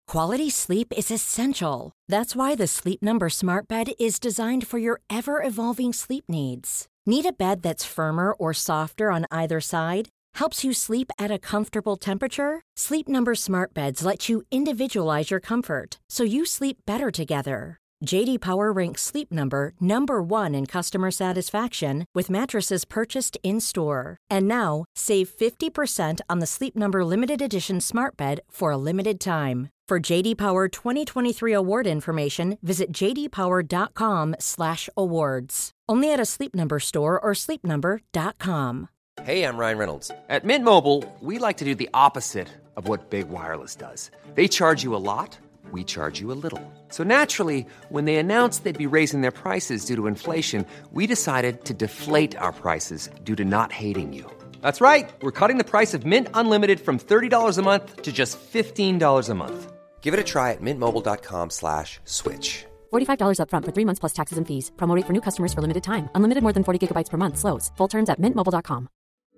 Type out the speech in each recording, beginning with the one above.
Quality sleep is essential. That's why the Sleep Number Smart Bed is designed for your ever-evolving sleep needs. Need a bed that's firmer or softer on either side? Helps you sleep at a comfortable temperature? Sleep Number Smart Beds let you individualize your comfort, so you sleep better together. J.D. Power ranks Sleep Number number 1 in customer satisfaction with mattresses purchased in-store. And now, save 50% on the Sleep Number Limited Edition Smart Bed for a limited time. For J.D. Power 2023 award information, visit jdpower.com/awards. Only at a Sleep Number store or sleepnumber.com. Hey, I'm Ryan Reynolds. At Mint Mobile, we like to do the opposite of what Big Wireless does. They charge you a lot. We charge you a little. So naturally, when they announced they'd be raising their prices due to inflation, we decided to deflate our prices due to not hating you. That's right. We're cutting the price of Mint Unlimited from $30 a month to just $15 a month. Give it a try at mintmobile.com/switch. $45 up front for 3 months plus taxes and fees. Promo rate for new customers for limited time. Unlimited more than 40 gigabytes per month. Slows full terms at mintmobile.com.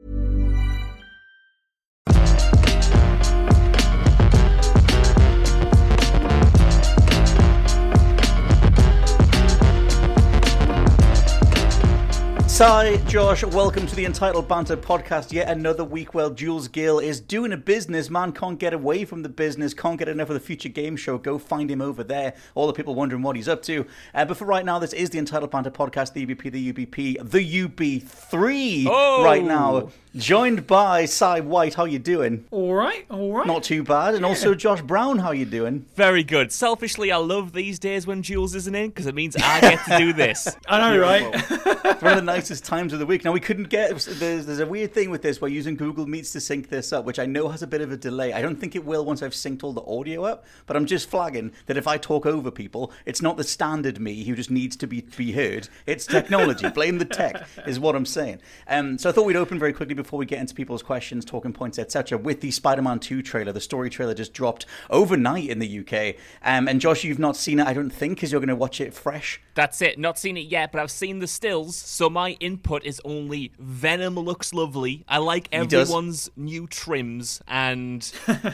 Hi, Josh. Welcome to the Entitled Banter podcast. Yet another week where Jules Gill is doing a business. Man can't get away from the business, can't get enough of the Future Game Show. Go find him over there. All the people wondering what he's up to. But for right now, this is the Entitled Banter podcast, the UBP, the UBP, the UB3 right now. Joined by Cy White. How you doing? All right. Not too bad. And also Josh Brown. How you doing? Very good. Selfishly, I love these days when Jules isn't in because it means I get to do this. I know, right? It's one of the nicest times of the week. Now, we couldn't get... There's a weird thing with this. We're using Google Meets to sync this up, which I know has a bit of a delay. I don't think it will once I've synced all the audio up, but I'm just flagging that if I talk over people, it's not the standard me who just needs to be heard. It's technology. Blame the tech is what I'm saying. So I thought we'd open very quickly before we get into people's questions, talking points, etc. with the Spider-Man 2 trailer. The story trailer just dropped overnight in the UK. And Josh, you've not seen it, I don't think, because you're going to watch it fresh. That's it. Not seen it yet, but I've seen the stills, so my input is only Venom looks lovely. I like everyone's new trims, and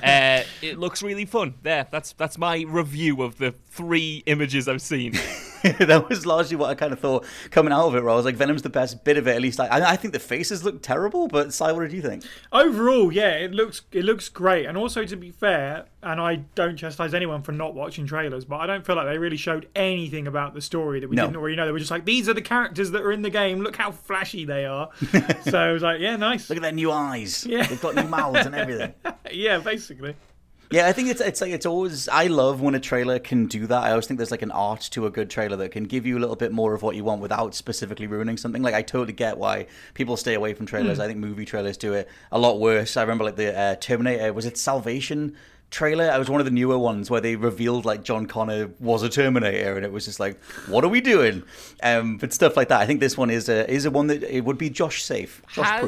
it looks really fun. That's my review of the 3 images I've seen. That was largely what I kind of thought coming out of it, where I was like, Venom's the best bit of it, at least. I think the faces look terrible, but Si, what did you think? Overall, yeah, it looks great. And also, to be fair, and I don't chastise anyone for not watching trailers, but I don't feel like they really showed anything about the story that we didn't already know. They were just like, these are the characters that are in the game. Look how flashy they are. So I was like, yeah, nice. Look at their new eyes. Yeah. They've got new mouths and everything. Yeah, basically. Yeah, I think it's always, I love when a trailer can do that. I always think there's like an art to a good trailer that can give you a little bit more of what you want without specifically ruining something. Like, I totally get why people stay away from trailers. I think movie trailers do it a lot worse. I remember like the Terminator, was it Salvation trailer? It was one of the newer ones where they revealed like John Connor was a Terminator, and it was just like, what are we doing? But stuff like that. I think this one is a one that it would be Josh safe.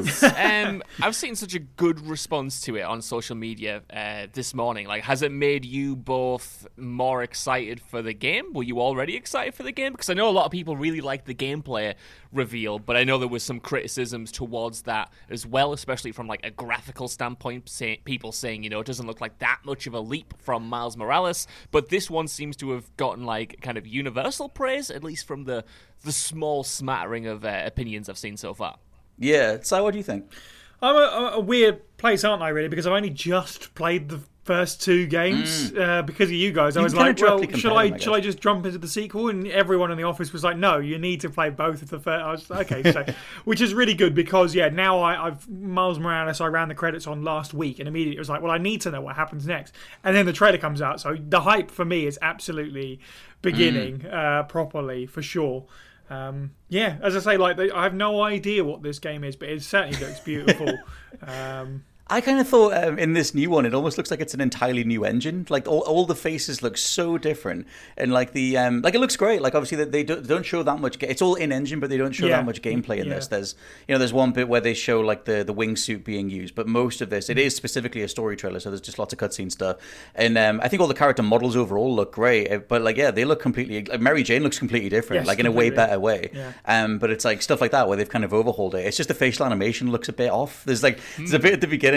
I've seen such a good response to it on social media this morning. Like, has it made you both more excited for the game? Were you already excited for the game? Because I know a lot of people really liked the gameplay reveal, but I know there was some criticisms towards that as well, especially from like a graphical standpoint, people saying, it doesn't look like that much of a leap from Miles Morales, but this one seems to have gotten like kind of universal praise, at least from the small smattering of opinions I've seen so far. Yeah, so what do you think? I'm a weird place, aren't I, really? Because I've only just played the first 2 games because of you guys. I was like, well, should I just jump into the sequel? And everyone in the office was like, no, you need to play both of the first. I was like, okay, so, which is really good because, yeah, now I've Miles Morales, I ran the credits on last week, and immediately it was like, well, I need to know what happens next. And then the trailer comes out, so the hype for me is absolutely beginning properly, for sure. Yeah, as I say, like I have no idea what this game is, but it certainly looks beautiful. I kind of thought in this new one, it almost looks like it's an entirely new engine. Like all the faces look so different, and like the like it looks great. Like obviously they don't show that much. It's all in engine, but they don't show that much gameplay in this. There's one bit where they show like the wingsuit being used, but most of this it is specifically a story trailer, so there's just lots of cutscene stuff. And I think all the character models overall look great, but like they look completely. Like Mary Jane looks completely different, like in a way better way. Yeah. But it's like stuff like that where they've kind of overhauled it. It's just the facial animation looks a bit off. There's a bit at the beginning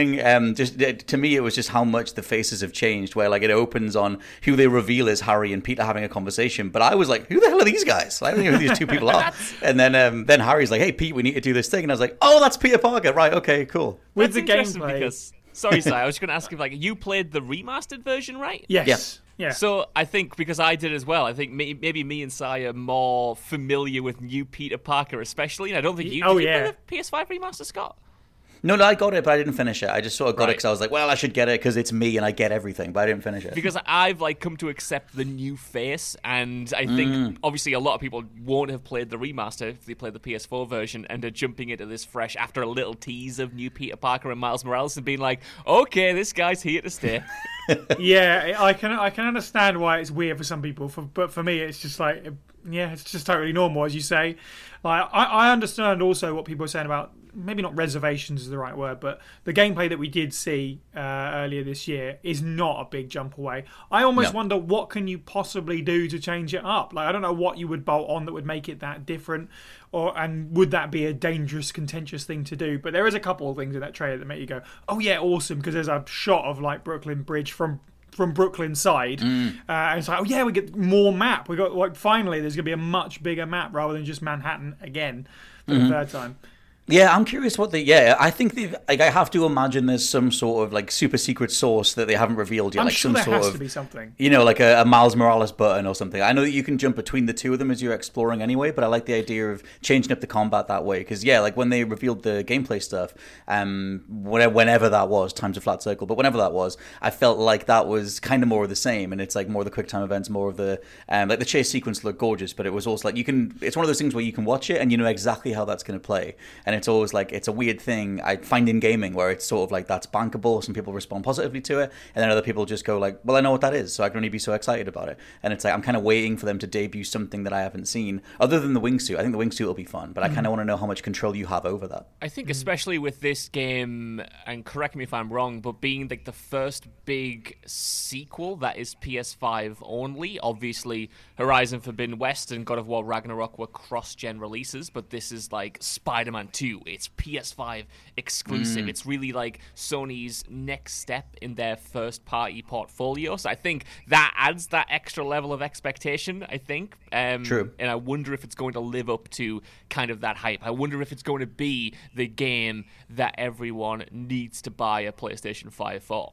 opening, just to me, it was just how much the faces have changed. Where like it opens on who they reveal is Harry and Peter having a conversation, but I was like, who the hell are these guys? I don't know who these two people are. And then Harry's like, hey Pete, we need to do this thing, and I was like, oh, that's Peter Parker, right? Okay, cool. With the gameplay. Because, sorry, Si, I was going to ask if like you played the remastered version, right? Yes. Yeah. So I think because I did as well, I think maybe me and Si are more familiar with new Peter Parker, especially. And I don't think you. Did you play the PS5 remaster, Scott? No, I got it, but I didn't finish it. I just sort of got it because I was like, well, I should get it because it's me and I get everything, but I didn't finish it. Because I've like come to accept the new face, and I think obviously a lot of people won't have played the remaster if they played the PS4 version and are jumping into this fresh after a little tease of new Peter Parker and Miles Morales and being like, okay, this guy's here to stay. Yeah, I can understand why it's weird for some people, but for me, it's just like, yeah, it's just totally normal, as you say. Like, I understand also what people are saying about, maybe not reservations is the right word, but the gameplay that we did see earlier this year is not a big jump away. I almost wonder what can you possibly do to change it up. Like, I don't know what you would bolt on that would make it that different, and would that be a dangerous, contentious thing to do? But there is a couple of things in that trailer that make you go, oh yeah, awesome, because there's a shot of like Brooklyn Bridge from Brooklyn side, and it's like, oh yeah, we get more map. We got like finally, there's gonna be a much bigger map rather than just Manhattan again for the third time. Yeah, I'm curious what I think I have to imagine there's some sort of like super secret source that they haven't revealed yet. I'm like sure some there sort has of, to be something. You know, like a Miles Morales button or something. I know that you can jump between the two of them as you're exploring anyway, but I like the idea of changing up the combat that way. Because yeah, like when they revealed the gameplay stuff, whenever that was, Time's a Flat Circle, but whenever that was, I felt like that was kind of more of the same, and it's like more of the quick time events, more of the like the chase sequence looked gorgeous, but it was also like it's one of those things where you can watch it and you know exactly how that's going to play, and it's always like it's a weird thing I find in gaming where it's sort of like that's bankable. Some people respond positively to it, and then other people just go like, well, I know what that is, so I can only be so excited about it. And it's like I'm kind of waiting for them to debut something that I haven't seen other than the wingsuit. I think the wingsuit will be fun, but I kind of want to know how much control you have over that. I think especially with this game, and correct me if I'm wrong, but being like the first big sequel that is PS5 only, obviously Horizon Forbidden West and God of War Ragnarok were cross-gen releases, but this is like Spider-Man 2. It's PS5 exclusive. It's really like Sony's next step in their first-party portfolio. So I think that adds that extra level of expectation, I think. True. And I wonder if it's going to live up to kind of that hype. I wonder if it's going to be the game that everyone needs to buy a PlayStation 5 for.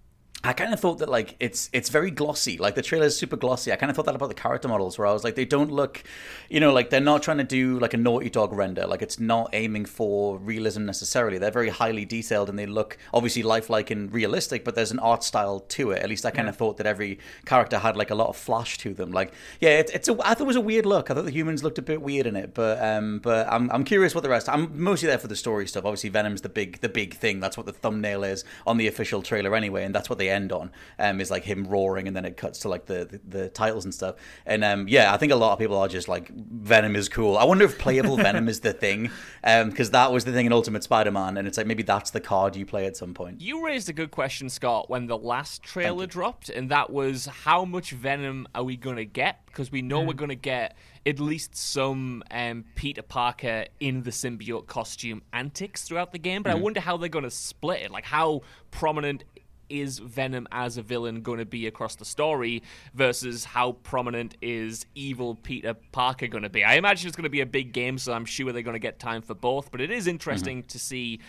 I kind of thought that like it's very glossy. Like the trailer is super glossy. I kind of thought that about the character models, where I was like, they don't look, you know, like they're not trying to do like a Naughty Dog render. Like it's not aiming for realism necessarily. They're very highly detailed and they look obviously lifelike and realistic, but there's an art style to it. At least I kind of thought that every character had like a lot of flash to them. Like I thought it was a weird look. I thought the humans looked a bit weird in it, but I'm curious what the rest. I'm mostly there for the story stuff. Obviously Venom's the big thing. That's what the thumbnail is on the official trailer anyway, and that's what they end on, is like him roaring, and then it cuts to like the titles and stuff. And I think a lot of people are just like, Venom is cool. I wonder if playable Venom is the thing, because that was the thing in Ultimate Spider-Man, and it's like maybe that's the card you play at some point. You raised a good question, Scott, when the last trailer dropped, and that was how much Venom are we going to get? Because we know we're going to get at least some Peter Parker in the symbiote costume antics throughout the game, but I wonder how they're going to split it. Like, how prominent is Venom as a villain going to be across the story versus how prominent is evil Peter Parker going to be? I imagine it's going to be a big game, so I'm sure they're going to get time for both, but it is interesting to see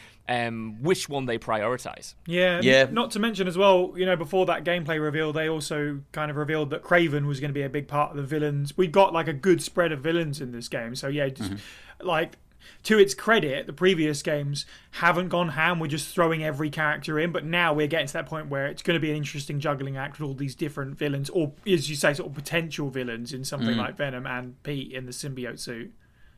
which one they prioritize. Yeah. Not to mention as well, you know, before that gameplay reveal, they also kind of revealed that Kraven was going to be a big part of the villains. We've got like a good spread of villains in this game, so yeah, just like, to its credit, the previous games haven't gone ham. We're just throwing every character in, but now we're getting to that point where it's going to be an interesting juggling act with all these different villains, or as you say, sort of potential villains in something like Venom and Pete in the symbiote suit.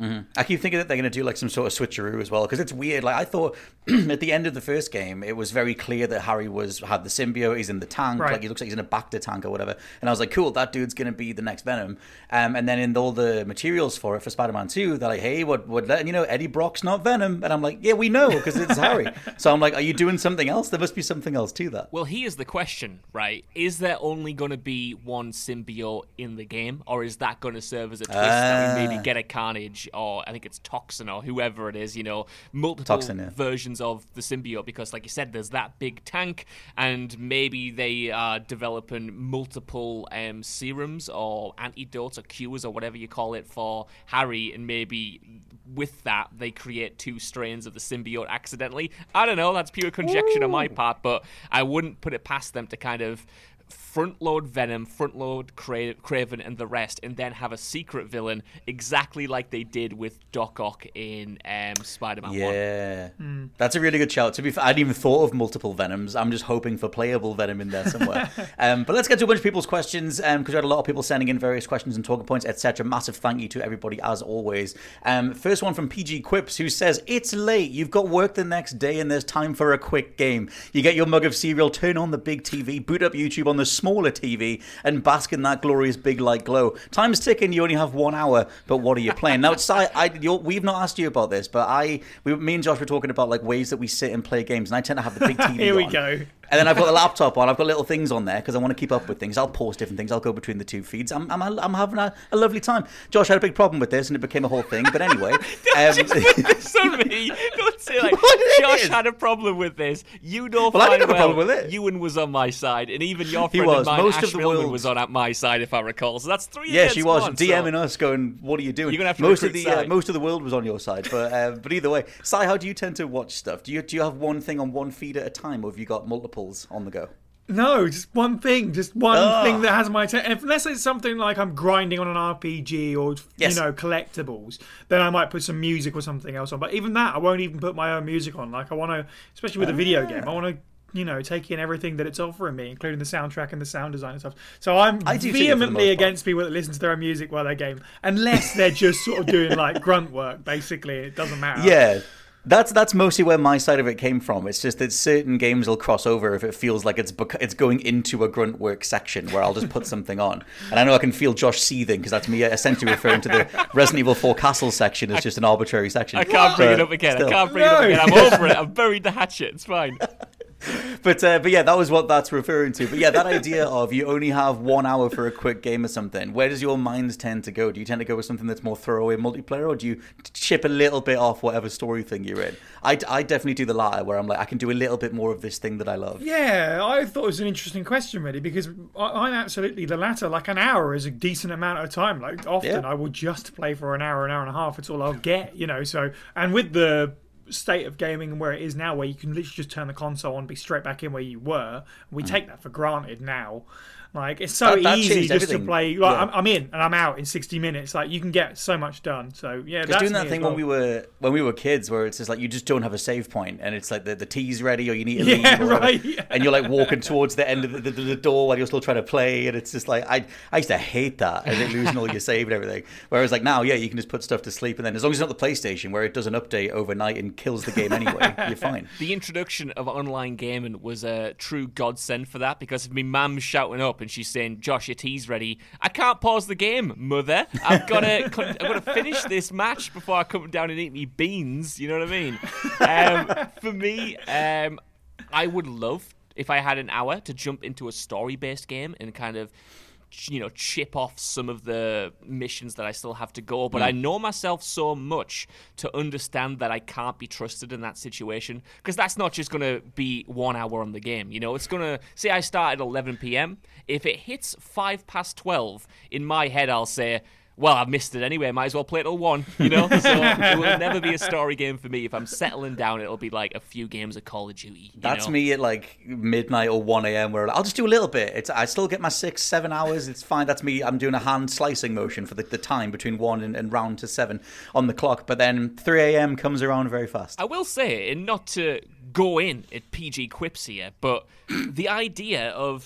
I keep thinking that they're going to do like some sort of switcheroo as well, because it's weird. Like I thought at the end of the first game, it was very clear that Harry had the symbiote. He's in the tank, like he looks like he's in a Bacta tank or whatever. And I was like, cool, that dude's going to be the next Venom. And then in all the materials for Spider-Man 2, they're like, hey, what letting you know Eddie Brock's not Venom? And I'm like, yeah, we know because it's Harry. So I'm like, are you doing something else? There must be something else to that. Well, here's the question, right? Is there only going to be one symbiote in the game, or is that going to serve as a twist that we maybe get a Carnage or I think it's Toxin or whoever it is, multiple versions of the symbiote, because like you said, there's that big tank, and maybe they are developing multiple serums or antidotes or cures or whatever you call it for Harry, and maybe with that they create 2 strains of the symbiote accidentally. I don't know, that's pure conjecture on my part, but I wouldn't put it past them to kind of front-load Venom, front-load Kraven and the rest, and then have a secret villain exactly like they did with Doc Ock in Spider-Man 1. Yeah. That's a really good shout. To be fair, I hadn't even thought of multiple Venoms. I'm just hoping for playable Venom in there somewhere. But let's get to a bunch of people's questions, because we had a lot of people sending in various questions and talking points, etc. Massive thank you to everybody, as always. First one from PG Quips, who says, it's late, you've got work the next day, and there's time for a quick game. You get your mug of cereal, turn on the big TV, boot up YouTube on the smaller TV, and bask in that glorious big light glow. Time's ticking, you only have 1 hour, but what are you playing? Now, we've not asked you about this, but me and Josh were talking about like ways that we sit and play games, and I tend to have the big TV Here we on. go. And then I've got the laptop on. I've got little things on there because I want to keep up with things. I'll pause different things. I'll go between the 2 feeds. I'm having a lovely time. Josh had a big problem with this, and it became a whole thing. But anyway, don't put this on me. Don't say like Josh had a problem with this. You know, well, I didn't have a problem with it. Ewan was on my side, and even your friend of mine, Ash Millman, was on at my side, if I recall. So that's 3 against 1. Yeah, she was DMing us, going, "What are you doing?" You're gonna have to most of the world was on your side, but either way, Sai, how do you tend to watch stuff? Do you have one thing on one feed at a time, or have you got multiples on the go? No, just one thing. Just one thing that has my attention. Unless it's something like I'm grinding on an RPG or, collectibles, then I might put some music or something else on. But even that, I won't even put my own music on. Like, I want to, especially with a video game, I want to, take in everything that it's offering me, including the soundtrack and the sound design and stuff. So I'm vehemently against people that listen to their own music while they game, unless they're just sort of doing like grunt work, basically. It doesn't matter. Yeah. That's mostly where my side of it came from. It's just that certain games will cross over if it feels like it's going into a grunt work section where I'll just put something on. And I know I can feel Josh seething because that's me essentially referring to the Resident Evil 4 Castle section as just an arbitrary section. I can't bring it up again. Still. I can't bring it up again. I'm over it. I've buried the hatchet. It's fine. But yeah, that was what that's referring to. But yeah, that idea of you only have 1 hour for a quick game or something, where does your minds tend to go? Do you tend to go with something that's more throwaway multiplayer, or do you chip a little bit off whatever story thing you're in? I definitely do the latter, where I'm like, I can do a little bit more of this thing that I love. Yeah, I thought it was an interesting question, really, because I'm absolutely the latter. Like, an hour is a decent amount of time. Like, often I will just play for an hour and a half. It's all I'll get, So, and with the state of gaming and where it is now, where you can literally just turn the console on and be straight back in where you were, we take that for granted now. Like, it's so easy just to play. Like, I'm in and I'm out in 60 minutes. Like, you can get so much done. So yeah, because doing that thing when we were kids, where it's just like you just don't have a save point, and it's like the tea's ready or you need to leave, and you're like walking towards the end of the door while you're still trying to play, and it's just like I used to hate that, and then losing all your save and everything. Whereas like now, you can just put stuff to sleep, and then as long as it's not the PlayStation where it does an update overnight and kills the game anyway, you're fine. The introduction of online gaming was a true godsend for that, because of me mum's shouting up and she's saying, "Josh, your tea's ready." I can't pause the game, mother. I've got to finish this match before I come down and eat me beans. You know what I mean? For me, I would love, if I had an hour, to jump into a story-based game and kind of, chip off some of the missions that I still have to go. But I know myself so much to understand that I can't be trusted in that situation, because that's not just going to be 1 hour on the game. It's going to, say I start at 11 p.m. If it hits 12:05, in my head I'll say, well, I've missed it anyway, might as well play it till 1, So it will never be a story game for me. If I'm settling down, it'll be like a few games of Call of Duty. That's me at like midnight or 1 a.m. where I'll just do a little bit. I still get my 6-7 hours. It's fine. That's me. I'm doing a hand slicing motion for the time between 1 and round to 7 on the clock. But then 3 a.m. comes around very fast. I will say, and not to go in at PG Quips here, but the idea of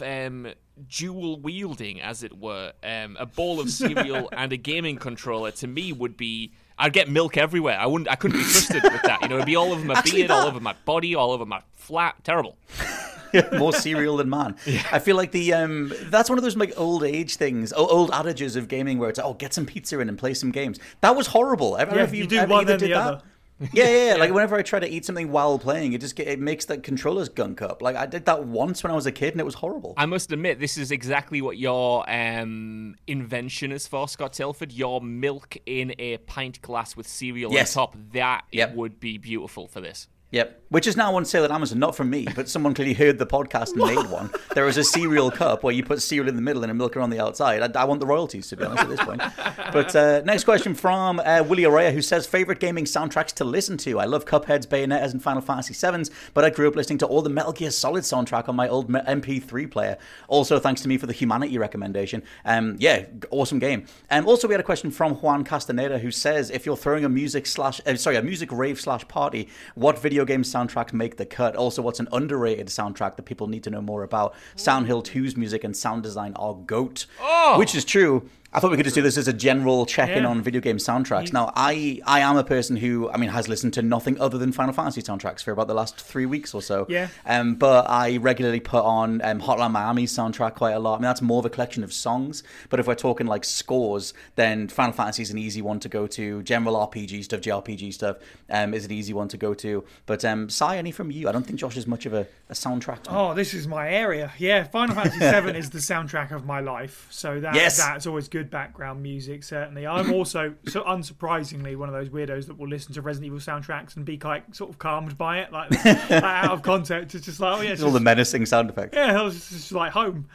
dual wielding, as it were, a bowl of cereal and a gaming controller, to me would be, I'd get milk everywhere. I couldn't be trusted with that. It'd be all over my beard, all over my body, all over my flat. Terrible. More cereal than man. Yeah. I feel like that's one of those like old age things, old adages of gaming, where it's get some pizza in and play some games. That was horrible. I don't know if you do one then the other. Yeah. Like whenever I try to eat something while playing, it makes the controllers gunk up. Like I did that once when I was a kid, and it was horrible. I must admit, this is exactly what your invention is for, Scott Tilford. Your milk in a pint glass with cereal on top. That would be beautiful for this. Yep, which is now on sale at Amazon, not from me, but someone clearly heard the podcast and made one. There is a cereal cup where you put cereal in the middle and a milk around the outside. I want the royalties, to be honest, at this point. But next question from Willie Araya, who says, favorite gaming soundtracks to listen to? I love Cupheads, Bayonettas, and Final Fantasy 7s, but I grew up listening to all the Metal Gear Solid soundtrack on my old MP3 player. Also, thanks to me for the Humanity recommendation. Awesome game. Also, we had a question from Juan Castaneda, who says, if you're throwing a music rave / party, what video game soundtracks make the cut? Also, what's an underrated soundtrack that people need to know more about? Sound Hill 2's music and sound design are GOAT. Which is true. I thought we could just do this as a general check-in on video game soundtracks. Now, I am a person who, has listened to nothing other than Final Fantasy soundtracks for about the last 3 weeks or so. Yeah. But I regularly put on Hotline Miami's soundtrack quite a lot. That's more of a collection of songs. But if we're talking like scores, then Final Fantasy is an easy one to go to. General RPG stuff, JRPG stuff is an easy one to go to. But Sai, any from you? I don't think Josh is much of a soundtrack. Oh, this is my area. Yeah, Final Fantasy 7 is the soundtrack of my life. So that's always good background music, certainly. I'm also, so unsurprisingly, one of those weirdos that will listen to Resident Evil soundtracks and be quite sort of calmed by it, like out of context. It's just like, it's all the menacing sound effects. Yeah, it's just like home.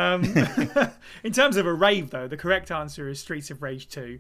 In terms of a rave, though, the correct answer is Streets of Rage 2.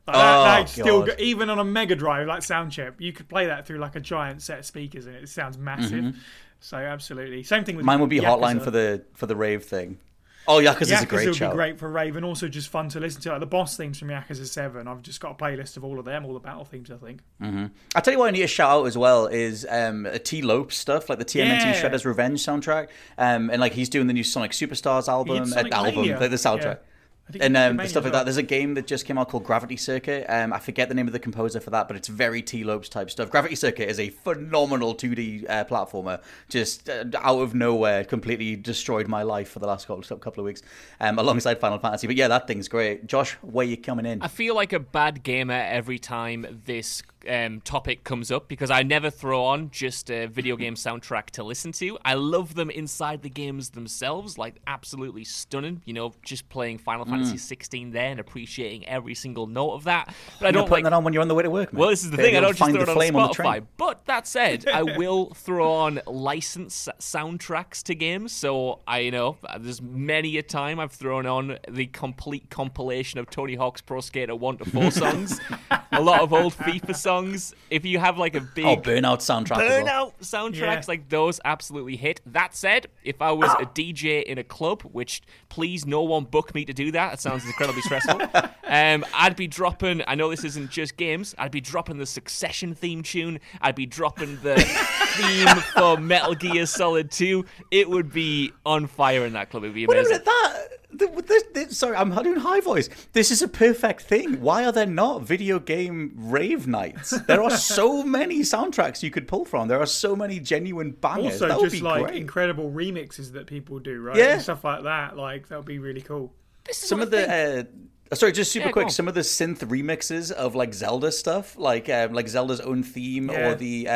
Even on a Mega Drive, like sound chip, you could play that through like a giant set of speakers, and it sounds massive. Mm-hmm. So absolutely, same thing with mine would be Yakuza. Hotline for the rave thing. Oh, Yakuza's a great show. Would be great for rave, and also just fun to listen to. Like the boss themes from Yakuza 7, I've just got a playlist of all of them, all the battle themes, I think. Mm-hmm. I'll tell you what I need to shout out as well is T. Lopes stuff, like the TMNT Shredder's Revenge soundtrack. And like he's doing the new Sonic Superstars album, the soundtrack. Yeah. And stuff like that. There's a game that just came out called Gravity Circuit. I forget the name of the composer for that, but it's very T-Lopes type stuff. Gravity Circuit is a phenomenal 2D platformer. Just out of nowhere, completely destroyed my life for the last couple of weeks, alongside Final Fantasy. But yeah, that thing's great. Josh, where you coming in? I feel like a bad gamer every time this topic comes up because I never throw on just a video game soundtrack to listen to. I love them inside the games themselves, like absolutely stunning. Just playing Final Fantasy 16 there and appreciating every single note of that. But I don't putting that on when you're on the way to work, man. Well, this is the thing. I don't just throw it on Spotify. But that said, I will throw on licensed soundtracks to games. So I know there's many a time I've thrown on the complete compilation of Tony Hawk's Pro Skater 1 to 4 songs, a lot of old FIFA songs. If you have like a big Burnout soundtrack, soundtracks like those absolutely hit. That said, if I was a DJ in a club, which please no one book me to do that. It sounds incredibly stressful. I'd be dropping. I know this isn't just games. I'd be dropping the Succession theme tune. I'd be dropping the theme for Metal Gear Solid 2. It would be on fire in that club. It'd be amazing. Sorry, I'm doing high voice. This is a perfect thing. Why are there not video game rave nights? There are so many soundtracks you could pull from. There are so many genuine bangers. Also, that would just be like great. Incredible remixes that people do, right? Yeah, and stuff like that. Like that would be really cool. Some of the just super quick. Some of the synth remixes of like Zelda stuff, like Zelda's own theme or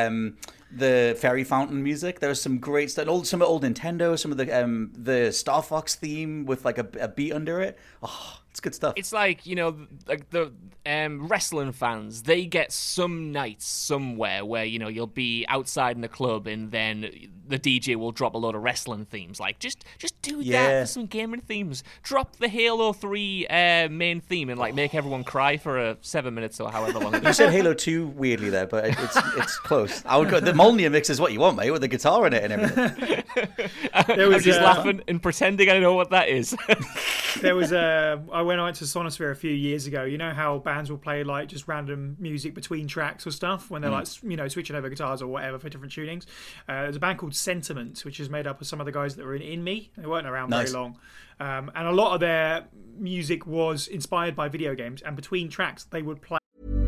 the Fairy Fountain music. There's some great stuff. Some of old Nintendo, some of the Star Fox theme with like a beat under it. Oh, it's good stuff. It's like, like the wrestling fans, they get some nights somewhere where, you'll be outside in the club and then the DJ will drop a load of wrestling themes. Like, just do that for some gaming themes. Drop the Halo 3 main theme and, like, make everyone cry for 7 minutes or however long it is. You said Halo 2 weirdly there, but it's close. I would go, the Molnir mix is what you want, mate, with the guitar in it and everything. I'm just laughing and pretending I know what that is. There was I went out to Sonosphere a few years ago. You know how bands will play like just random music between tracks or stuff when they're like switching over guitars or whatever for different tunings. There's a band called Sentiment, which is made up of some of the guys that were in Me. They weren't around very long, and a lot of their music was inspired by video games. And between tracks, they would play.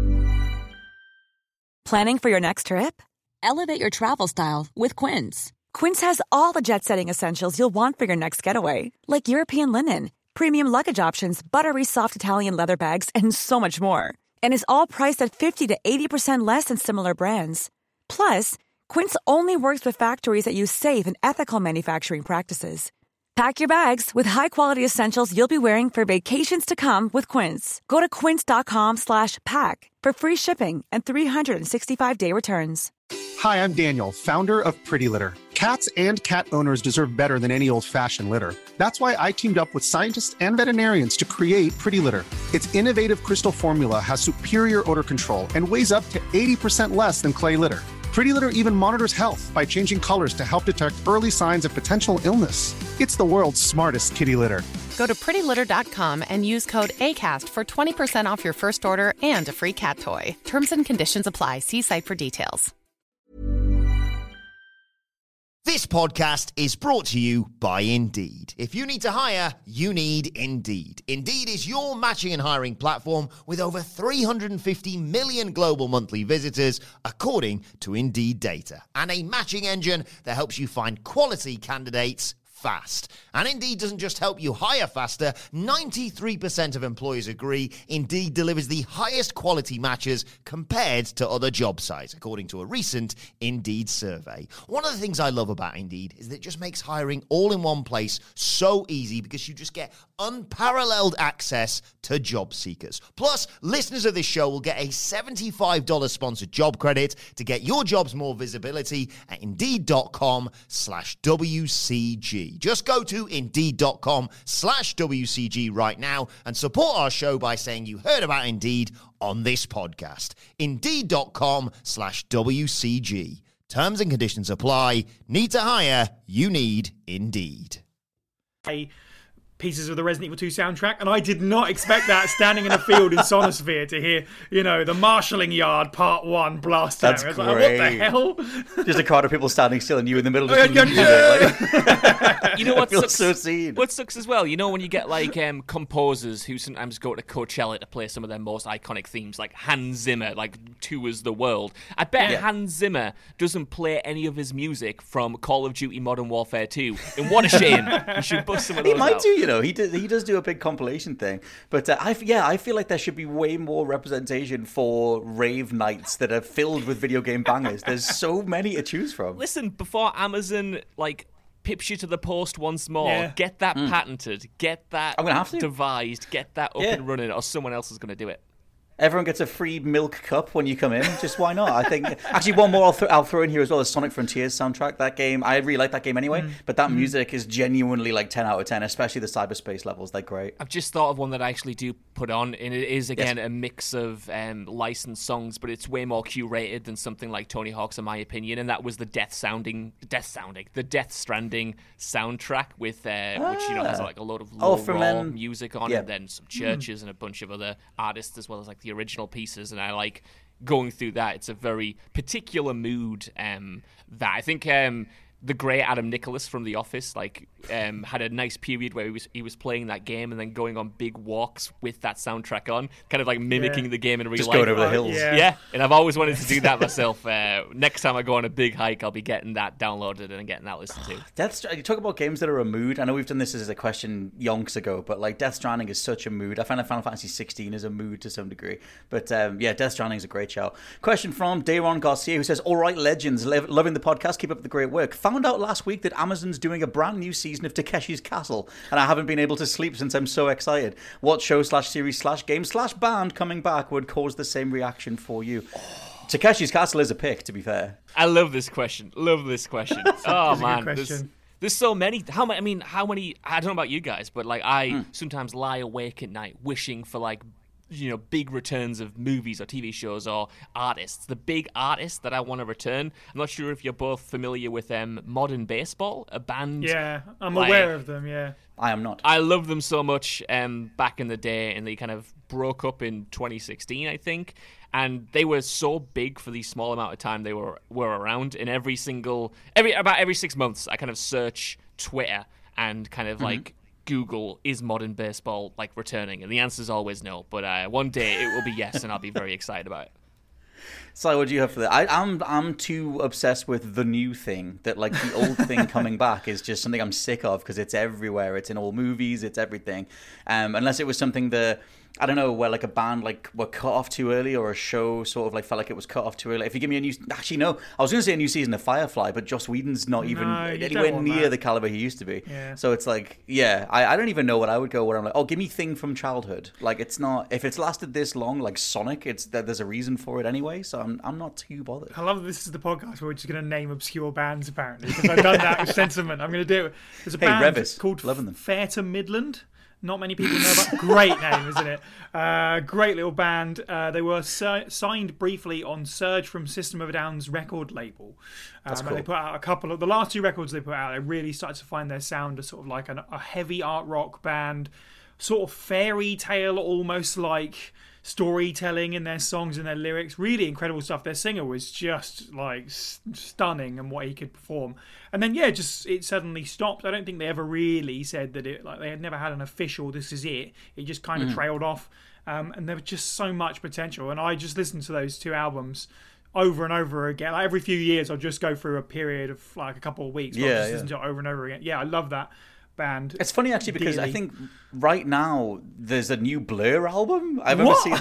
Planning for your next trip? Elevate your travel style with Quince. Quince has all the jet-setting essentials you'll want for your next getaway, like European linen, premium luggage options, buttery soft Italian leather bags, and so much more. And is all priced at 50 to 80% less than similar brands. Plus, Quince only works with factories that use safe and ethical manufacturing practices. Pack your bags with high-quality essentials you'll be wearing for vacations to come with Quince. Go to quince.com/pack for free shipping and 365-day returns. Hi, I'm Daniel, founder of Pretty Litter. Cats and cat owners deserve better than any old-fashioned litter. That's why I teamed up with scientists and veterinarians to create Pretty Litter. Its innovative crystal formula has superior odor control and weighs up to 80% less than clay litter. Pretty Litter even monitors health by changing colors to help detect early signs of potential illness. It's the world's smartest kitty litter. Go to prettylitter.com and use code ACAST for 20% off your first order and a free cat toy. Terms and conditions apply. See site for details. This podcast is brought to you by Indeed. If you need to hire, you need Indeed. Indeed is your matching and hiring platform with over 350 million global monthly visitors, according to Indeed data, and a matching engine that helps you find quality candidates fast. And Indeed doesn't just help you hire faster. 93% of employers agree Indeed delivers the highest quality matches compared to other job sites, according to a recent Indeed survey. One of the things I love about Indeed is that it just makes hiring all in one place so easy because you just get unparalleled access to job seekers. Plus, listeners of this show will get a $75 sponsored job credit to get your jobs more visibility at Indeed.com/WCG. Just go to Indeed.com/WCG right now and support our show by saying you heard about Indeed on this podcast. Indeed.com/WCG. Terms and conditions apply. Need to hire? You need Indeed. Pieces of the Resident Evil 2 soundtrack, and I did not expect that standing in a field in Sonosphere to hear, the Marshalling Yard Part 1 blast. That's great. Like, what the hell? Just a crowd of people standing still and you in the middle just You know what sucks? So seen. What sucks as well, when you get composers who sometimes go to Coachella to play some of their most iconic themes, like Hans Zimmer, tours the world. I bet Hans Zimmer doesn't play any of his music from Call of Duty Modern Warfare 2. And what a shame. You should bust some of those He might out. do, he does do a big compilation thing, but I feel like there should be way more representation for rave nights that are filled with video game bangers. There's so many to choose from. Listen, before Amazon pips you to the post once more, get that patented, get that I'm gonna have to. devised, get that up and running, or someone else is going to do it. Everyone gets a free milk cup when you come in. Just why not? I think actually one more I'll throw in here as well is Sonic Frontiers soundtrack. That game, I really like that game anyway. But that music is genuinely 10 out of 10, especially the cyberspace levels. They're great. I've just thought of one that I actually do put on, and it is again a mix of licensed songs, but it's way more curated than something like Tony Hawk's, in my opinion. And that was the Death Stranding soundtrack with which has a load of raw music on it, and then some churches and a bunch of other artists as well as the original pieces, and I like going through that. It's a very particular mood that I think the great Adam Nicholas from The Office had a nice period where he was playing that game and then going on big walks with that soundtrack on, kind of mimicking the game in real life. Just going over the hills. Yeah, and I've always wanted to do that myself. Next time I go on a big hike, I'll be getting that downloaded and getting that listened to. You talk about games that are a mood. I know we've done this as a question yonks ago, but Death Stranding is such a mood. I find that Final Fantasy 16 is a mood to some degree. But Death Stranding is a great show. Question from Dayron Garcia, who says, "All right, legends, loving the podcast. Keep up the great work. Found out last week that Amazon's doing a brand new season of Takeshi's Castle, and I haven't been able to sleep since I'm so excited. What show/series/game/band coming back would cause the same reaction for you?" Takeshi's Castle is a pick, to be fair. I love this question. Oh man, there's so many. How many? I don't know about you guys, but I sometimes lie awake at night wishing for big returns of movies or TV shows or artists. The big artists that I want to return. I'm not sure if you're both familiar with Modern Baseball, a band. Yeah, I'm aware of them, yeah. I am not. I love them so much back in the day, and they kind of broke up in 2016, I think. And they were so big for the small amount of time they were around. And every 6 months, I kind of search Twitter and kind of Google, is Modern Baseball returning? And the answer is always no, but one day it will be yes, and I'll be very excited about it. So what do you have for that? I'm too obsessed with the new thing that the old thing coming back is just something I'm sick of because it's everywhere. It's in all movies. It's everything. Unless it was something that I don't know, where like a band like were cut off too early, or a show sort of like felt like it was cut off too early. If you give me actually no, I was going to say a new season of Firefly, but Joss Whedon's not even anywhere near the caliber he used to be. Yeah. So it's like, I don't even know what I would go where I'm like, oh, give me Thing from childhood. Like, it's not, if it's lasted this long, like Sonic, there's a reason for it anyway. So I'm not too bothered. I love that this is the podcast where we're just going to name obscure bands apparently, because I've done that with Sentiment. I'm going to do it. There's a band called Fair to Midland. Not many people know about. Great name, isn't it? Great little band. They were signed briefly on Surge from System of a Down's record label. That's cool. And they put out a couple of the last 2 records they put out. They really started to find their sound as sort of like a heavy art rock band, sort of fairy tale, almost like storytelling in their songs and their lyrics. Really incredible stuff. Their singer was just like stunning and what he could perform. And then just it suddenly stopped. I don't think they ever really said that it, like, they had never had an official "this is it." It just kind of trailed off. And there was just so much potential. And I just listened to those 2 albums over and over again. Like every few years, I'll just go through a period of like a couple of weeks. I'll just listen to it over and over again. Yeah, I love that band. It's funny actually, because I think right now there's a new Blur album. I've ever seen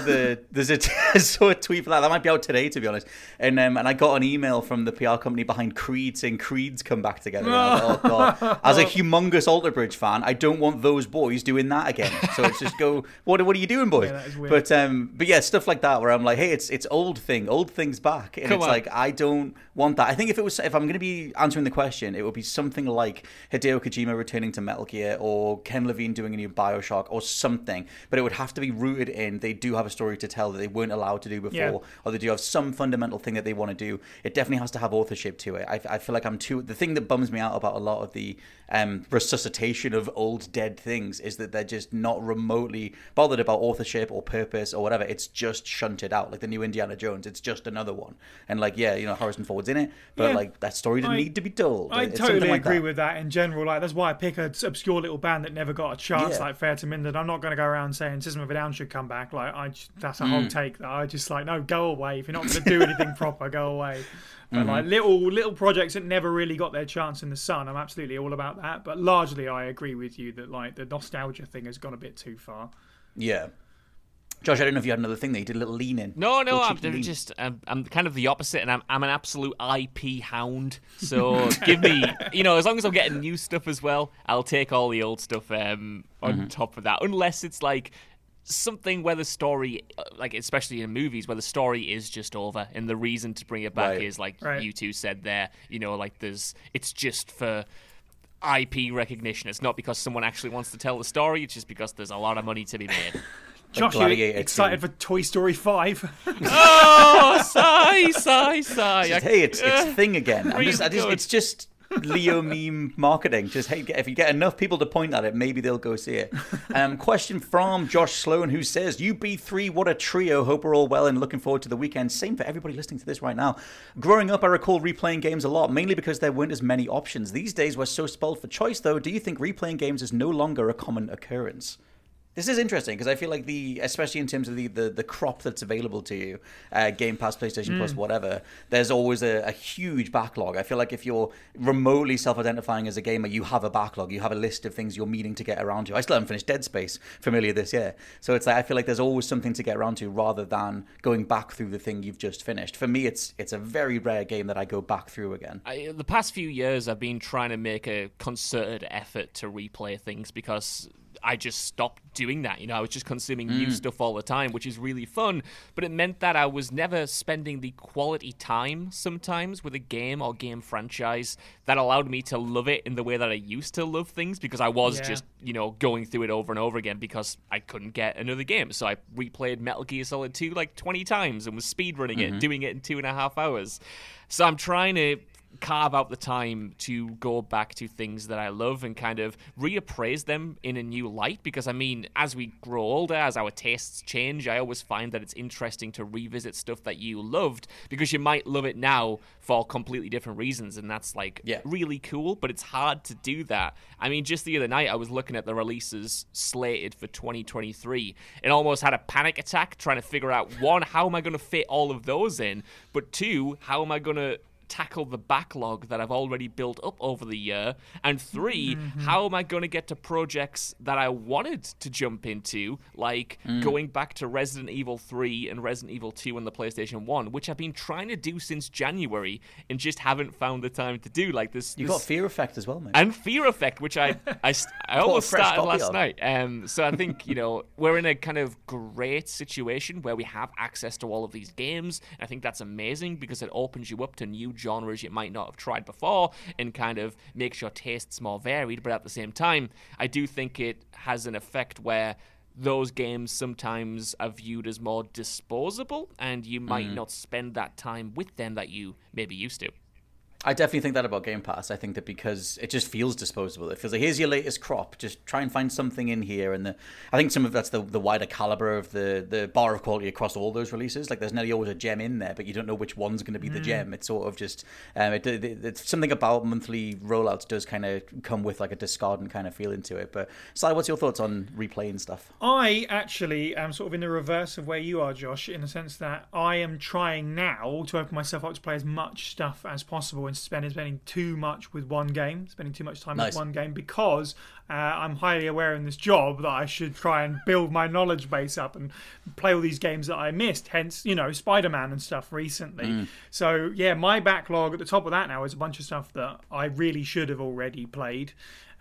I saw a tweet for that. That might be out today, to be honest. And I got an email from the PR company behind Creed saying Creed's come back together. And I was like, oh god! As a humongous Alter Bridge fan, I don't want those boys doing that again. So it's just go. What are you doing, boys? Yeah, that is weird. But yeah, stuff like that where I'm like, hey, it's old things back, and like I don't want that. I think if I'm going to be answering the question, it would be something like Hideo Kojima returning to Metal Gear, or Ken Levine doing a new BioShock or something, but it would have to be rooted in they do have a story to tell that they weren't allowed to do before, or they do have some fundamental thing that they want to do. It definitely has to have authorship to it. I feel like the thing that bums me out about a lot of the resuscitation of old dead things is that they're just not remotely bothered about authorship or purpose or whatever. It's just shunted out, like the new Indiana Jones. It's just another one, and like Harrison Ford's in it, but like that story didn't need to be told. I totally agree with that in general. Like that's why I pick an obscure little band that never got a chance, like Fair to Midland. I'm not going to go around saying System of a Down should come back. Like that's a whole take that I just like, no, go away. If you're not going to do anything proper, go away. But like little projects that never really got their chance in the sun, I'm absolutely all about that. But largely, I agree with you that like the nostalgia thing has gone a bit too far. Yeah. Josh, I don't know if you had another thing that you did a little lean in. No, I'm kind of the opposite, and I'm an absolute IP hound. So give me, as long as I'm getting new stuff as well, I'll take all the old stuff on top of that. Unless it's like something where the story, like especially in movies, where the story is just over, and the reason to bring it back is like you two said there. Like it's just for IP recognition. It's not because someone actually wants to tell the story. It's just because there's a lot of money to be made. Josh, you excited for Toy Story 5? Oh, sigh. Hey, it's Thing again. It's just Leo meme marketing. Just hey, if you get enough people to point at it, maybe they'll go see it. Question from Josh Sloan, who says, "UB3, what a trio. Hope we're all well and looking forward to the weekend." Same for everybody listening to this right now. Growing up, I recall replaying games a lot, mainly because there weren't as many options. These days, we're so spoiled for choice, though. Do you think replaying games is no longer a common occurrence? This is interesting because I feel like especially in terms of the crop that's available to you, Game Pass, PlayStation Plus, whatever, there's always a huge backlog. I feel like if you're remotely self-identifying as a gamer, you have a backlog. You have a list of things you're meaning to get around to. I still haven't finished Dead Space familiar this year. So it's like, I feel like there's always something to get around to rather than going back through the thing you've just finished. For me, it's a very rare game that I go back through again. The past few years, I've been trying to make a concerted effort to replay things because I just stopped doing that. I was just consuming new stuff all the time, which is really fun, but it meant that I was never spending the quality time sometimes with a game or game franchise that allowed me to love it in the way that I used to love things, because I was just, going through it over and over again because I couldn't get another game. So I replayed Metal Gear Solid 2 like 20 times and was speedrunning it, doing it in 2.5 hours. So I'm trying to carve out the time to go back to things that I love and kind of reappraise them in a new light, because as we grow older, as our tastes change, I always find that it's interesting to revisit stuff that you loved, because you might love it now for completely different reasons, and that's really cool, but it's hard to do that. Just the other night I was looking at the releases slated for 2023 and almost had a panic attack trying to figure out, one, how am I going to fit all of those in, but two, how am I going to tackle the backlog that I've already built up over the year? And 3, how am I going to get to projects that I wanted to jump into, like going back to Resident Evil 3 and Resident Evil 2 on the PlayStation 1, which I've been trying to do since January and just haven't found the time to do. Like this, You've got Fear Effect as well, mate. And Fear Effect, which I almost started last night. So I think, we're in a kind of great situation where we have access to all of these games. I think that's amazing because it opens you up to new genres you might not have tried before and kind of makes your tastes more varied. But at the same time, I do think it has an effect where those games sometimes are viewed as more disposable and you might not spend that time with them that you maybe used to. I definitely think that about Game Pass. I think that because it just feels disposable. It feels like, here's your latest crop. Just try and find something in here. And I think some of that's the wider caliber of the bar of quality across all those releases. Like, there's nearly always a gem in there, but you don't know which one's going to be the gem. It's sort of just... it's something about monthly rollouts does kind of come with like a discardant kind of feeling to it. But, Sly, what's your thoughts on replaying stuff? I actually am sort of in the reverse of where you are, Josh, in the sense that I am trying now to open myself up to play as much stuff as possible and spending too much with one game, spending too much time with one game, because I'm highly aware in this job that I should try and build my knowledge base up and play all these games that I missed, hence, Spider-Man and stuff recently. So, yeah, my backlog at the top of that now is a bunch of stuff that I really should have already played.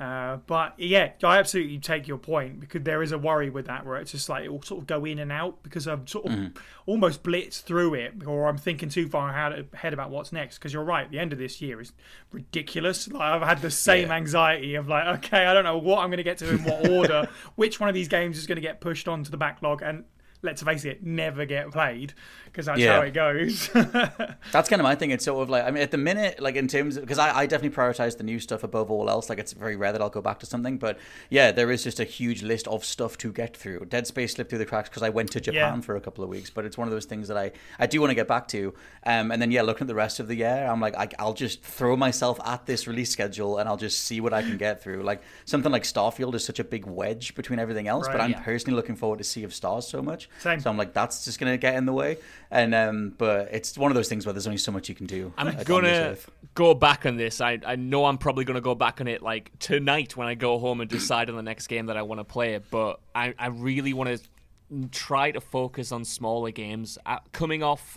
But yeah, I absolutely take your point, because there is a worry with that where it's just like it will sort of go in and out because I've sort of almost blitzed through it, or I'm thinking too far ahead about what's next. Because you're right, the end of this year is ridiculous. Like, I've had the same anxiety of like, okay, I don't know what I'm going to get to in what order, which one of these games is going to get pushed onto the backlog and, let's face it, never get played, because that's how it goes. That's kind of my thing. It's sort of like, I mean, at the minute, like in terms of, because I definitely prioritize the new stuff above all else. Like, it's very rare that I'll go back to something, but yeah, there is just a huge list of stuff to get through. Dead Space slipped through the cracks because I went to Japan for a couple of weeks, but it's one of those things that I do want to get back to. And then, looking at the rest of the year, I'm like, I'll just throw myself at this release schedule and I'll just see what I can get through. Like, something like Starfield is such a big wedge between everything else, but I'm personally looking forward to Sea of Stars so much. Same. So I'm like, that's just going to get in the way. And but it's one of those things where there's only so much you can do. I'm going to go back on this. I know I'm probably going to go back on it like tonight when I go home and decide on the next game that I want to play. But I really want to try to focus on smaller games. Coming off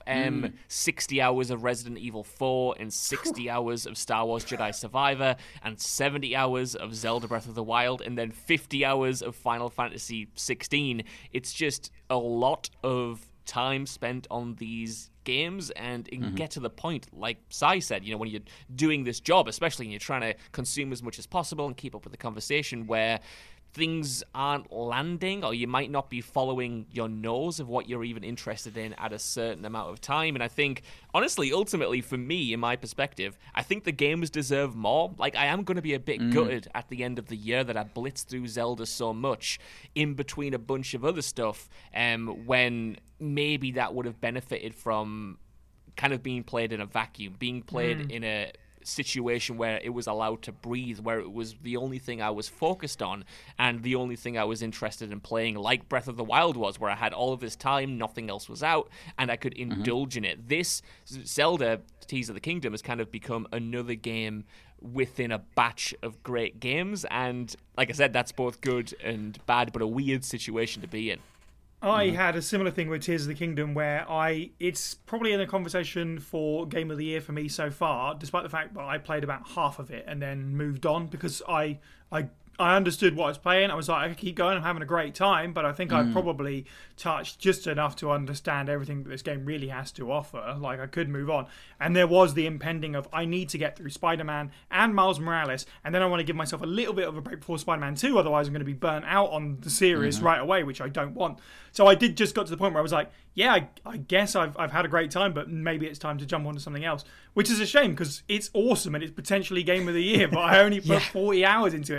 60 hours of Resident Evil 4 and 60 hours of Star Wars Jedi Survivor and 70 hours of Zelda Breath of the Wild and then 50 hours of Final Fantasy 16. It's just a lot of time spent on these games, and it can get to the point, like Sai said, when you're doing this job, especially, and you're trying to consume as much as possible and keep up with the conversation, where things aren't landing, or you might not be following your nose of what you're even interested in at a certain amount of time. And I think, honestly, ultimately, for me, in my perspective, I think the games deserve more. Like, I am going to be a bit gutted at the end of the year that I blitzed through Zelda so much in between a bunch of other stuff, when maybe that would have benefited from kind of being played in a vacuum, being played in a situation where it was allowed to breathe, where it was the only thing I was focused on and the only thing I was interested in playing, like Breath of the Wild was, where I had all of this time, nothing else was out, and I could indulge in it. This Zelda Tears of the Kingdom has kind of become another game within a batch of great games, and like I said, that's both good and bad, but a weird situation to be in. I had a similar thing with Tears of the Kingdom where it's probably in a conversation for Game of the Year for me so far, despite the fact that I played about half of it and then moved on because I understood what I was playing. I was like, I keep going, I'm having a great time, but I think I probably touched just enough to understand everything that this game really has to offer. Like, I could move on. And there was the impending of, I need to get through Spider-Man and Miles Morales, and then I want to give myself a little bit of a break before Spider-Man 2, otherwise I'm going to be burnt out on the series right away, which I don't want. So I did just got to the point where I was like, yeah, I guess I've had a great time, but maybe it's time to jump onto something else, which is a shame because it's awesome and it's potentially Game of the Year, but I only put 40 hours into it as opposed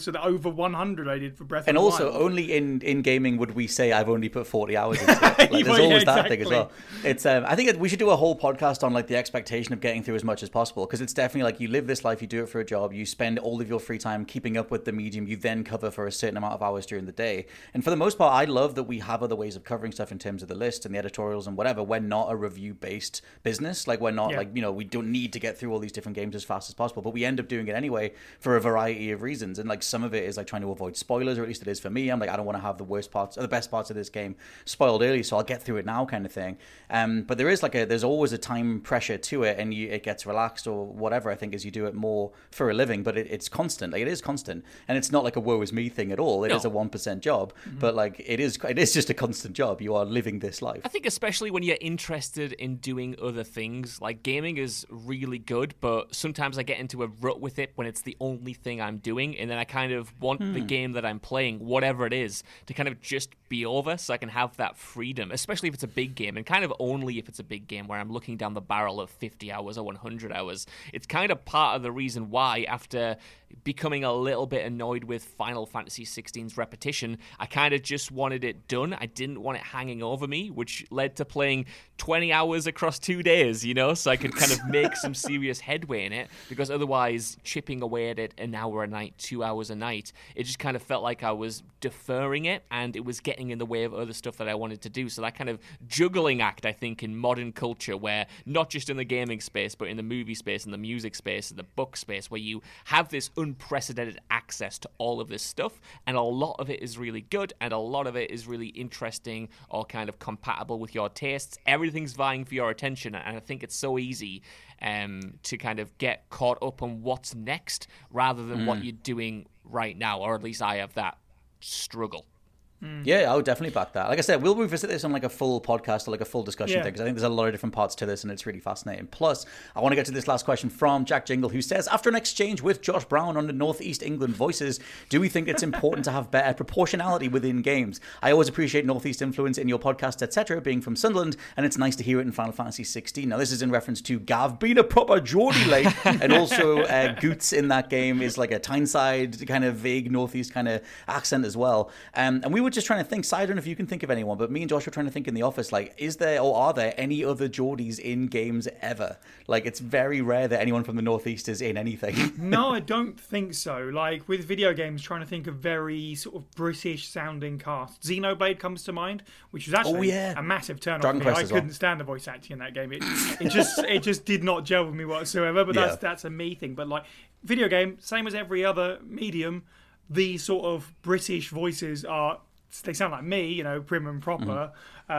close to the over 100 I did for Breath of the Wild. And also, only in gaming would we say I've only put 40 hours into it. Like, there's always that thing as well. It's I think we should do a whole podcast on like the expectation of getting through as much as possible, because it's definitely like you live this life, you do it for a job, you spend all of your free time keeping up with the medium you then cover for a certain amount of hours during the day. And for the most part, I love that we have other ways of covering stuff in terms of the list and the editorials and whatever. We're not a review-based business. Like, we're not like, you know, we don't need to get through all these different games as fast as possible, but we end up doing it anyway for a variety of reasons. And like, some of it is like trying to avoid spoilers, or at least it is for me. I'm like, I don't want to have the worst parts or the best parts of this game spoiled early, so I'll get through it now, kind of thing. But there is there's always a time pressure to it, and it gets relaxed or whatever, I think, as you do it more for a living. But it's constant. Like, it is constant, and it's not like a woe is me thing at all. It is a 1% job, but like it is just a constant job. You are living this life. I think especially when you're interested in doing other things, like gaming is really good, but sometimes I get into a rut with it when it's the only thing I'm doing, and then I kind of want the game that I'm playing, whatever it is, to kind of just be over, so I can have that freedom, especially if it's a big game, and kind of only if it's a big game where I'm looking down the barrel of 50 hours or 100 hours. It's kind of part of the reason why, after becoming a little bit annoyed with Final Fantasy XVI's repetition, I kind of just wanted it done. I didn't want it hanging over me, which led to playing 20 hours across 2 days, you know, so I could kind of make some serious headway in it, because otherwise chipping away at it an hour a night, 2 hours a night, it just kind of felt like I was deferring it, and it was getting in the way of other stuff that I wanted to do. So that kind of juggling act, I think, in modern culture, where not just in the gaming space, but in the movie space, in the music space, in the book space, where you have this unprecedented access to all of this stuff, and a lot of it is really good, and a lot of it is really interesting or kind of compatible with your tastes. Everything's vying for your attention, and I think it's so easy to kind of get caught up on what's next rather than what you're doing right now, or at least I have that struggle. Yeah, I would definitely back that. Like I said, we'll revisit this on like a full podcast or like a full discussion thing, because I think there's a lot of different parts to this, and it's really fascinating. Plus, I want to get to this last question from Jack Jingle, who says, after an exchange with Josh Brown on the Northeast England Voices, do we think it's important to have better proportionality within games? I always appreciate Northeast influence in your podcast, etc., being from Sunderland, and it's nice to hear it in Final Fantasy 16. Now, this is in reference to Gav being a proper Geordie late, and also Goots in that game is like a Tyneside kind of vague Northeast kind of accent as well. And we were just trying to think, I don't know if you can think of anyone, but me and Josh were trying to think in the office, like, is there or are there any other Geordies in games ever? Like, it's very rare that anyone from the Northeast is in anything. No, I don't think so. Like, with video games, trying to think of very sort of British sounding casts. Xenoblade comes to mind, which was actually a massive turn off for me. I couldn't stand the voice acting in that game. It just did not gel with me whatsoever, but that's a me thing. But like, video game, same as every other medium, the sort of British voices they sound like me, you know, prim and proper,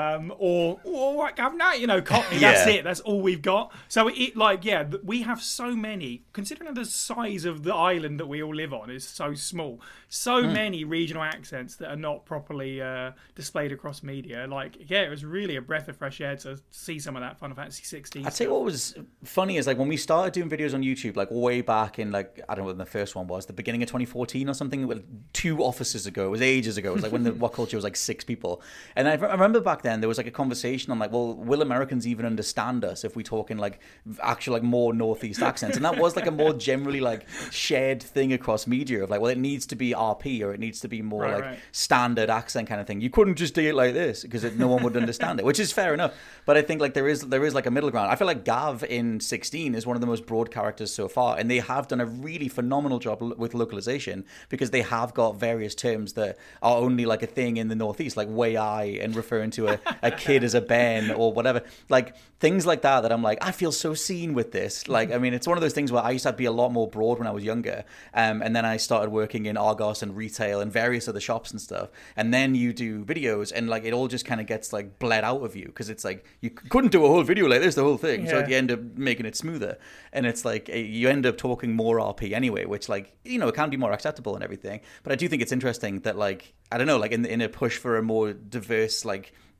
or what governor, you know, Cockney. That's it. That's all we've got. So we have so many. Considering the size of the island that we all live on is so small, many regional accents that are not properly displayed across media. Like, it was really a breath of fresh air to see some of that Final Fantasy 16. I'd say what was funny is like when we started doing videos on YouTube, like way back in like, I don't know when the first one was, the beginning of 2014 or something, 2 offices ago. It was ages ago. It was like when the What Culture was like 6 people. And I remember back then there was like a conversation on like, well, will Americans even understand us if we talk in like actual like more Northeast accents? And that was like a more generally like shared thing across media of like, well, it needs to be RP or it needs to be more standard accent kind of thing. You couldn't just do it like this because no one would understand it, which is fair enough. But I think like there is like a middle ground. I feel like Gav in 16 is one of the most broad characters so far, and they have done a really phenomenal job with localization because they have got various terms that are only like a thing in the Northeast, like way I and referring to a kid as a Ben or whatever, like things like that I'm like, I feel so seen with this. Like, I mean, it's one of those things where I used to be a lot more broad when I was younger, and then I started working in Argos and retail and various other shops and stuff, and then you do videos and like it all just kind of gets like bled out of you because it's like you couldn't do a whole video like this, the whole thing, so you end up making it smoother, and it's like you end up talking more RP anyway, which like, you know, it can be more acceptable and everything. But I do think it's interesting that like, I don't know, like in a push for a more diverse like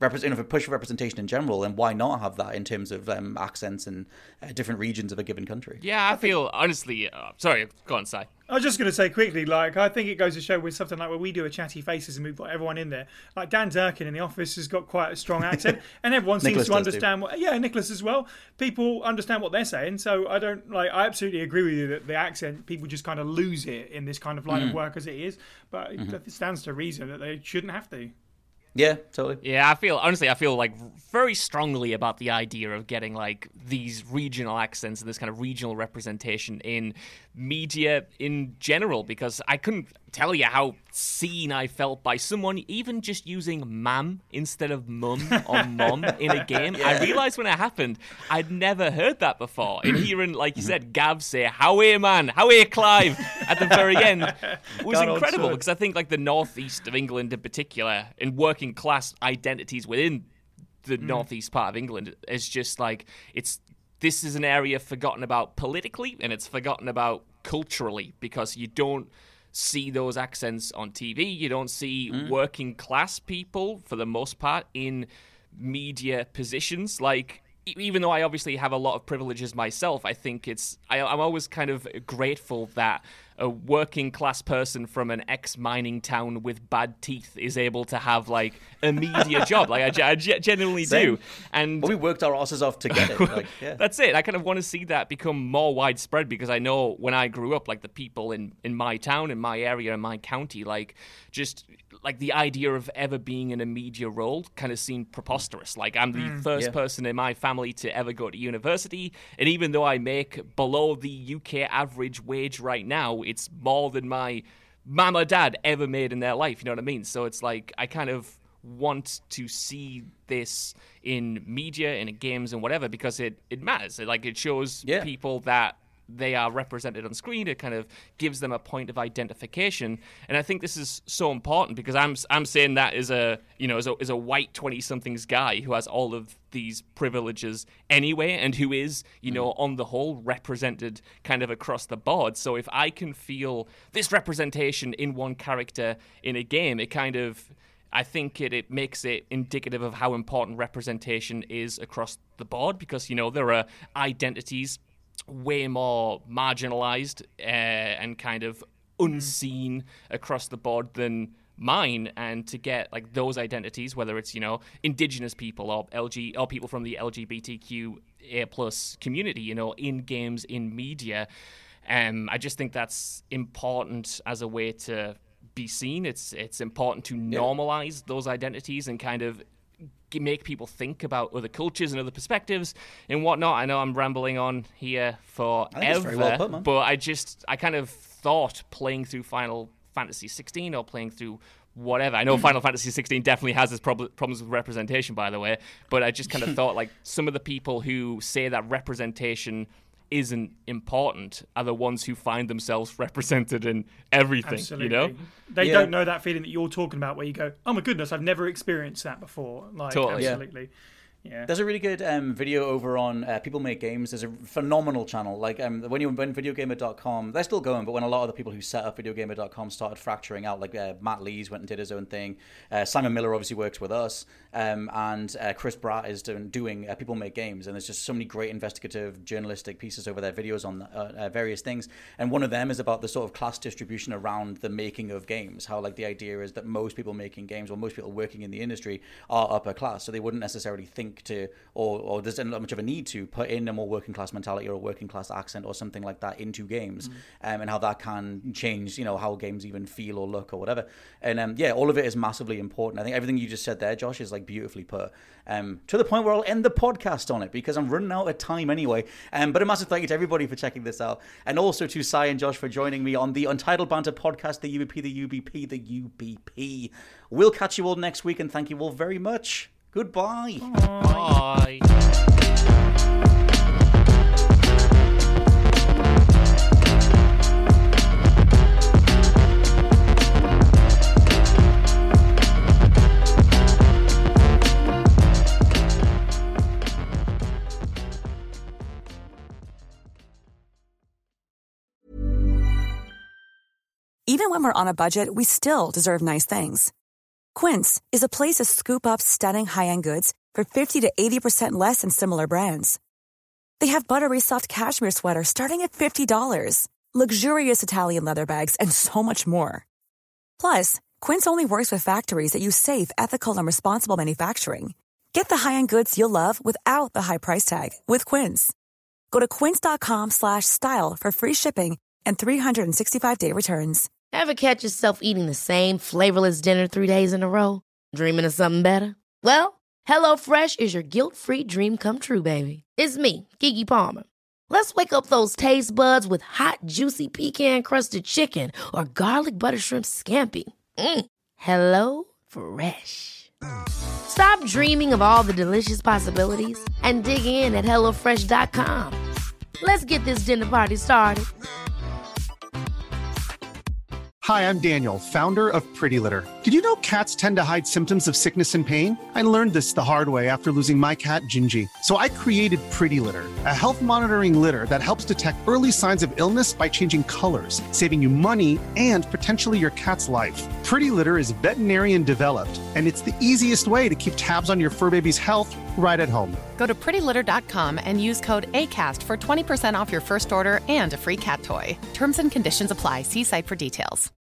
push for representation in general, then why not have that in terms of accents and different regions of a given country? Yeah, I feel, honestly... sorry, go on, Si. I was just going to say quickly, like, I think it goes to show with something like when we do a Chatty Faces and we've got everyone in there, like Dan Durkin in The Office has got quite a strong accent, and everyone seems to understand what... Yeah, Nicholas as well. People understand what they're saying, so I absolutely agree with you that the accent, people just kind of lose it in this kind of line of work as it is, but it stands to reason that they shouldn't have to. Yeah, totally. Yeah, I feel like very strongly about the idea of getting like these regional accents and this kind of regional representation in media in general, because I couldn't tell you how seen I felt by someone even just using ma'am instead of mum or mom in a game. Yeah. I realised when it happened, I'd never heard that before. And hearing, like you said, Gav say, "How are you, man? How are you, Clive?" at the very end was incredible, because I think like the northeast of England in particular, and working class identities within the northeast part of England, is just like, this is an area forgotten about politically, and it's forgotten about culturally, because you don't see those accents on TV. You don't see working class people, for the most part, in media positions. Like, even though I obviously have a lot of privileges myself, I think I'm always kind of grateful that a working class person from an ex-mining town with bad teeth is able to have like a media job. Like I genuinely do. And we worked our asses off to get it. Like, yeah. That's it. I kind of want to see that become more widespread, because I know when I grew up, like the people in my town, in my area, in my county, like just like the idea of ever being in a media role kind of seemed preposterous. Like, I'm the first person in my family to ever go to university, and even though I make below the UK average wage right now, it's more than my mum or dad ever made in their life, you know what I mean? So it's like, I kind of want to see this in media and in games and whatever, because it matters. It shows people that they are represented on screen. It kind of gives them a point of identification, and I think this is so important, because I'm saying that as a white 20-somethings guy who has all of these privileges anyway, and who is on the whole represented kind of across the board. So if I can feel this representation in one character in a game, it kind of, I think it makes it indicative of how important representation is across the board, because there are identities way more marginalized and kind of unseen across the board than mine, and to get like those identities, whether it's indigenous people or people from the LGBTQA+ community, in games, in media, I just think that's important as a way to be seen. It's important to normalize those identities and kind of make people think about other cultures and other perspectives and whatnot. I know I'm rambling on here forever, well put, man. But I kind of thought playing through Final Fantasy 16 or playing through whatever. I know Final Fantasy 16 definitely has its problems with representation, by the way, but I just kind of thought like some of the people who say that representation isn't important are the ones who find themselves represented in everything. Absolutely. They don't know that feeling that you're talking about, where you go, oh my goodness, I've never experienced that before. Like, totally. Absolutely. Yeah. There's a really good video over on People Make Games. There's a phenomenal channel. Like when Videogamer.com, they're still going, but when a lot of the people who set up Videogamer.com started fracturing out, like Matt Lees went and did his own thing. Simon Miller obviously works with us, and Chris Bratt is doing People Make Games, and there's just so many great investigative journalistic pieces over their videos on various things. And one of them is about the sort of class distribution around the making of games. How like the idea is that most people making games, or most people working in the industry, are upper class, so they wouldn't necessarily think to, or there's not much of a need to put in a more working class mentality or a working class accent or something like that into games, and how that can change, how games even feel or look or whatever. And all of it is massively important. I think everything you just said there, Josh, is like beautifully put. To the point where I'll end the podcast on it, because I'm running out of time anyway. But a massive thank you to everybody for checking this out, and also to Si and Josh for joining me on the Untitled Banter podcast, the UBP. We'll catch you all next week, and thank you all very much. Goodbye. Bye. Even when we're on a budget, we still deserve nice things. Quince is a place to scoop up stunning high-end goods for 50 to 80% less than similar brands. They have buttery soft cashmere sweaters starting at $50, luxurious Italian leather bags, and so much more. Plus, Quince only works with factories that use safe, ethical, and responsible manufacturing. Get the high-end goods you'll love without the high price tag with Quince. Go to quince.com/style for free shipping and 365-day returns. Ever catch yourself eating the same flavorless dinner 3 days in a row? Dreaming of something better? Well, HelloFresh is your guilt-free dream come true, baby. It's me, Keke Palmer. Let's wake up those taste buds with hot, juicy pecan-crusted chicken or garlic butter shrimp scampi. Hello Fresh. Stop dreaming of all the delicious possibilities and dig in at HelloFresh.com. Let's get this dinner party started. Hi, I'm Daniel, founder of Pretty Litter. Did you know cats tend to hide symptoms of sickness and pain? I learned this the hard way after losing my cat, Gingy. So I created Pretty Litter, a health monitoring litter that helps detect early signs of illness by changing colors, saving you money and potentially your cat's life. Pretty Litter is veterinarian developed, and it's the easiest way to keep tabs on your fur baby's health right at home. Go to prettylitter.com and use code ACAST for 20% off your first order and a free cat toy. Terms and conditions apply. See site for details.